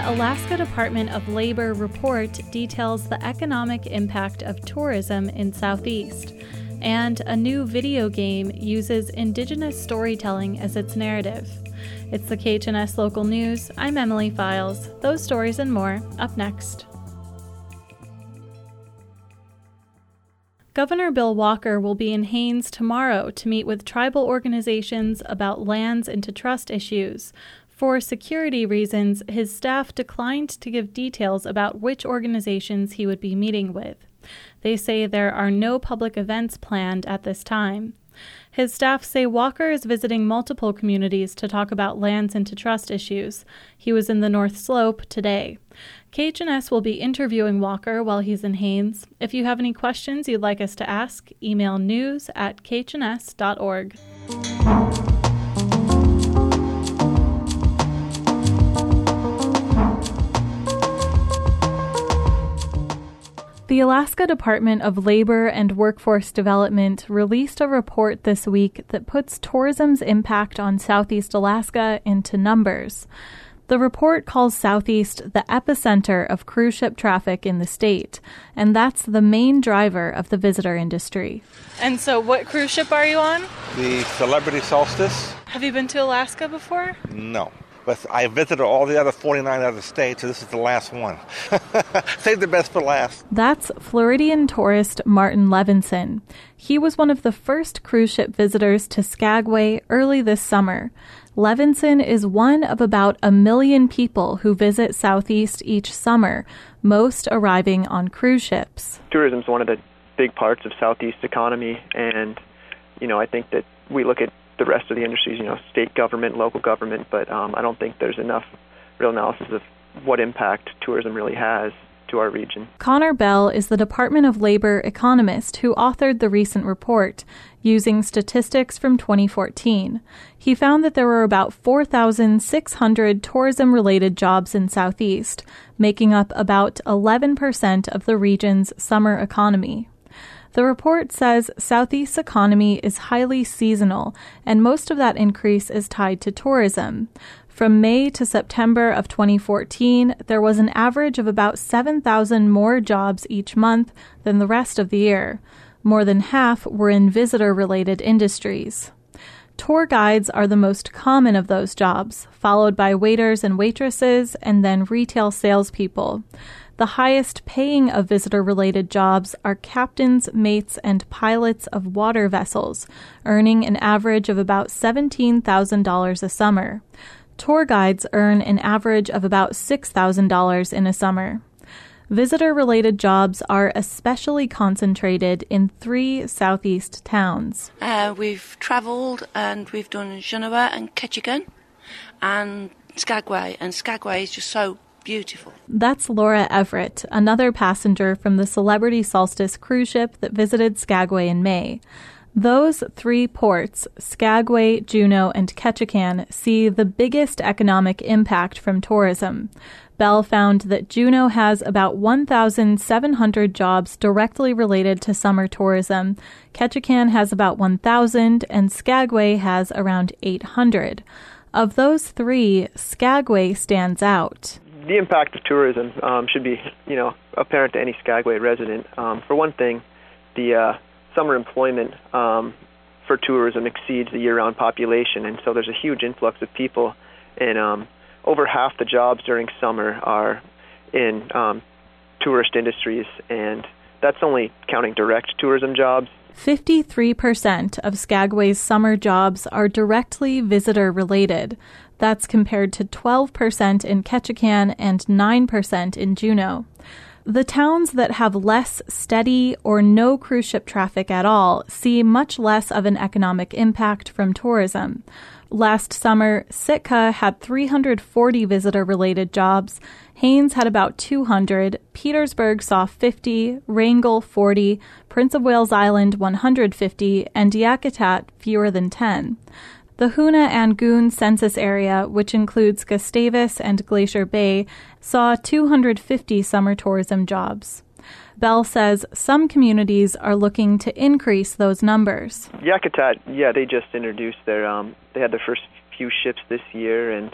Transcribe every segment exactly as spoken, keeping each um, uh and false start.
Alaska Department of Labor report details the economic impact of tourism in Southeast, and a new video game uses indigenous storytelling as its narrative. It's the K H N S Local News. I'm Emily Files. Those stories and more up next. Governor Bill Walker will be in Haines tomorrow to meet with tribal organizations about lands into trust issues. For security reasons, his staff declined to give details about which organizations he would be meeting with. They say there are no public events planned at this time. His staff say Walker is visiting multiple communities to talk about lands into trust issues. He was in the North Slope today. K H N S will be interviewing Walker while he's in Haines. If you have any questions you'd like us to ask, email news at k h n s dot org. The Alaska Department of Labor and Workforce Development released a report this week that puts tourism's impact on Southeast Alaska into numbers. The report calls Southeast the epicenter of cruise ship traffic in the state, and that's the main driver of the visitor industry. And so what cruise ship are you on? The Celebrity Solstice. Have you been to Alaska before? No. But I visited all the other forty-nine other states, so this is the last one. Save the best for last. That's Floridian tourist Martin Levinson. He was one of the first cruise ship visitors to Skagway early this summer. Levinson is one of about a million people who visit Southeast each summer, most arriving on cruise ships. Tourism is one of the big parts of Southeast economy, and, you know, I think that we look at the rest of the industries, you know, state government, local government, but um, I don't think there's enough real analysis of what impact tourism really has to our region. Connor Bell is the Department of Labor economist who authored the recent report, using statistics from twenty fourteen. He found that there were about four thousand six hundred tourism-related jobs in Southeast, making up about eleven percent of the region's summer economy. The report says Southeast's economy is highly seasonal, and most of that increase is tied to tourism. From May to September of twenty fourteen, there was an average of about seven thousand more jobs each month than the rest of the year. More than half were in visitor-related industries. Tour guides are the most common of those jobs, followed by waiters and waitresses, and then retail salespeople. The highest paying of visitor-related jobs are captains, mates, and pilots of water vessels, earning an average of about seventeen thousand dollars a summer. Tour guides earn an average of about six thousand dollars in a summer. Visitor-related jobs are especially concentrated in three Southeast towns. Uh, we've travelled and we've done Juneau and Ketchikan and Skagway, and Skagway is just so beautiful. That's Laura Everett, another passenger from the Celebrity Solstice cruise ship that visited Skagway in May. Those three ports, Skagway, Juneau, and Ketchikan, see the biggest economic impact from tourism. Bell found that Juneau has about one thousand seven hundred jobs directly related to summer tourism. Ketchikan has about one thousand, and Skagway has around eight hundred. Of those three, Skagway stands out. The impact of tourism um, should be, you know, apparent to any Skagway resident. Um, for one thing, the uh, summer employment um, for tourism exceeds the year-round population, and so there's a huge influx of people, and um, over half the jobs during summer are in um, tourist industries, and that's only counting direct tourism jobs. fifty-three percent of Skagway's summer jobs are directly visitor-related. That's compared to twelve percent in Ketchikan and nine percent in Juneau. The towns that have less steady or no cruise ship traffic at all see much less of an economic impact from tourism. Last summer, Sitka had three hundred forty visitor-related jobs, Haines had about two hundred, Petersburg saw fifty, Wrangell forty, Prince of Wales Island one hundred fifty, and Yakutat fewer than ten. The Hoonah-Angoon census area, which includes Gustavus and Glacier Bay, saw two hundred fifty summer tourism jobs. Bell says some communities are looking to increase those numbers. Yakutat, yeah, they just introduced their, um, they had their first few ships this year, and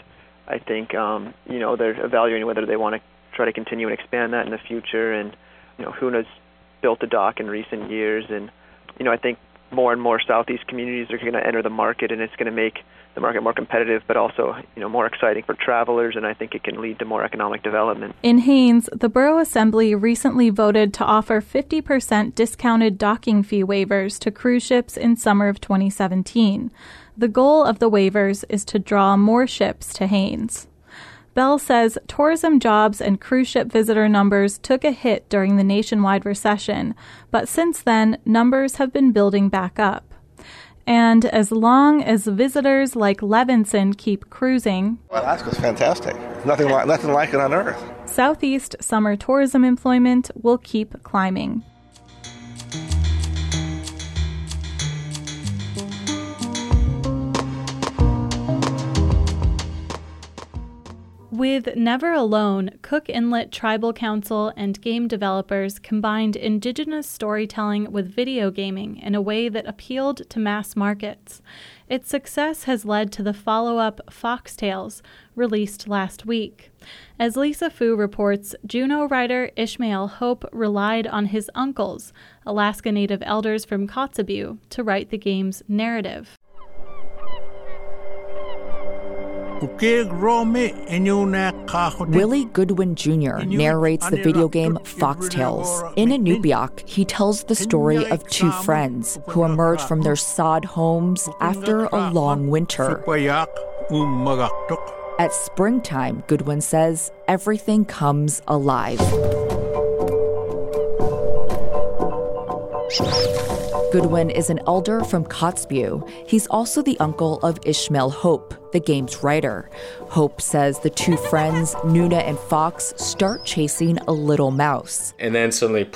I think, um, you know, they're evaluating whether they want to try to continue and expand that in the future. And, you know, Huna's built a dock in recent years. And, you know, I think more and more Southeast communities are going to enter the market, and it's going to make the market more competitive, but also, you know, more exciting for travelers, and I think it can lead to more economic development. In Haines, the Borough Assembly recently voted to offer fifty percent discounted docking fee waivers to cruise ships in summer of twenty seventeen. The goal of the waivers is to draw more ships to Haines. Bell says tourism jobs and cruise ship visitor numbers took a hit during the nationwide recession, but since then, numbers have been building back up. And as long as visitors like Levinson keep cruising, Well, Alaska's fantastic. Nothing like nothing like it on Earth. Southeast summer tourism employment will keep climbing. With Never Alone, Cook Inlet Tribal Council and game developers combined indigenous storytelling with video gaming in a way that appealed to mass markets. Its success has led to the follow-up Foxtales, released last week. As Lisa Fu reports, Juneau writer Ishmael Hope relied on his uncles, Alaska Native elders from Kotzebue, to write the game's narrative. Willie Goodwin Junior narrates the video game Foxtales. In Inupiaq, he tells the story of two friends who emerge from their sod homes after a long winter. At springtime, Goodwin says, everything comes alive. Goodwin is an elder from Kotzebue. He's also the uncle of Ishmael Hope, the game's writer. Hope says the two friends, Nuna and Fox, start chasing a little mouse. And then suddenly,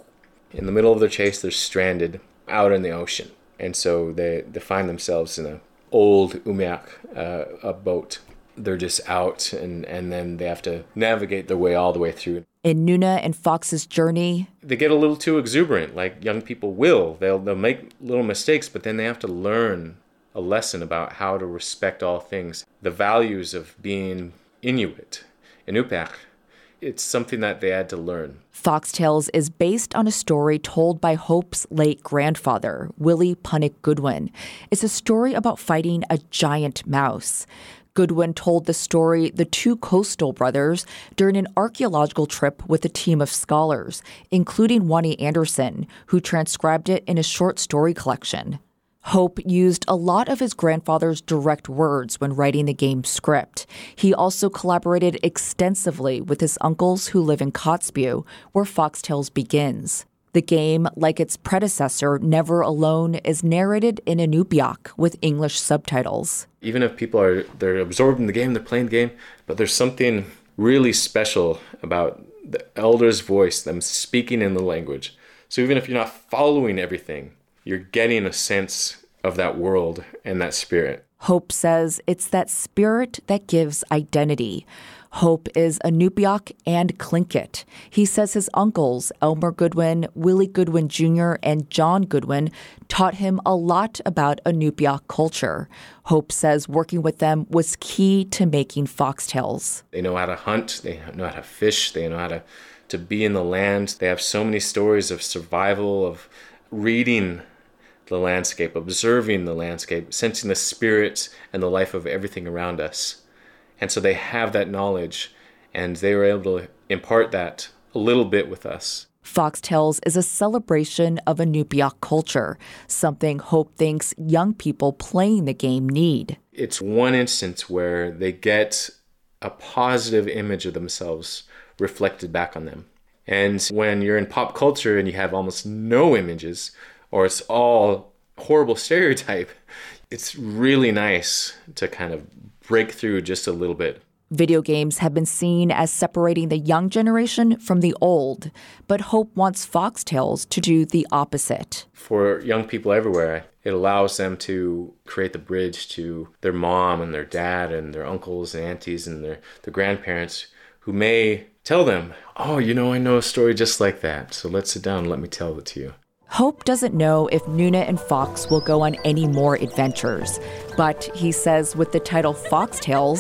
in the middle of their chase, they're stranded out in the ocean. And so they, they find themselves in an old umiak, uh, a boat. They're just out, and, and then they have to navigate their way all the way through. In Nuna and Fox's journey, they get a little too exuberant, like young people will. They'll they'll make little mistakes, but then they have to learn a lesson about how to respect all things. The values of being Inuit, Inupiaq, it's something that they had to learn. Foxtales is based on a story told by Hope's late grandfather, Willie Punnick Goodwin. It's a story about fighting a giant mouse. Goodwin told the story the two Coastal brothers during an archaeological trip with a team of scholars, including Wani Anderson, who transcribed it in a short story collection. Hope used a lot of his grandfather's direct words when writing the game's script. He also collaborated extensively with his uncles who live in Kotzebue, where Foxtales begins. The game, like its predecessor, Never Alone, is narrated in Inupiaq with English subtitles. Even if people are they're absorbed in the game, they're playing the game, but there's something really special about the elder's voice, them speaking in the language. So even if you're not following everything, you're getting a sense of that world and that spirit. Hope says it's that spirit that gives identity. Hope is Inupiaq and Tlingit. He says his uncles, Elmer Goodwin, Willie Goodwin Junior, and John Goodwin, taught him a lot about Inupiaq culture. Hope says working with them was key to making Foxtales. They know how to hunt, they know how to fish, they know how to, to be in the land. They have so many stories of survival, of reading the landscape, observing the landscape, sensing the spirits and the life of everything around us. And so they have that knowledge, and they were able to impart that a little bit with us. Foxtales is a celebration of Inupiaq culture, something Hope thinks young people playing the game need. It's one instance where they get a positive image of themselves reflected back on them. And when you're in pop culture and you have almost no images, or it's all horrible stereotype, it's really nice to kind of break through just a little bit. Video games have been seen as separating the young generation from the old, but Hope wants Foxtales to do the opposite. For young people everywhere, it allows them to create the bridge to their mom and their dad and their uncles and aunties and their, their grandparents who may tell them, oh, you know, I know a story just like that, so let's sit down and let me tell it to you. Hope doesn't know if Nuna and Fox will go on any more adventures, but he says with the title Foxtales,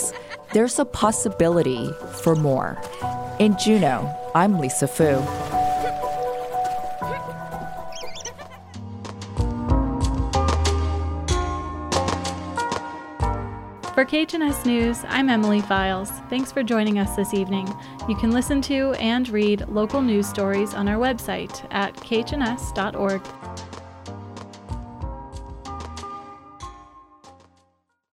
there's a possibility for more. In Juneau, I'm Lisa Fu. For K H N S News, I'm Emily Files. Thanks for joining us this evening. You can listen to and read local news stories on our website at k h n s dot org.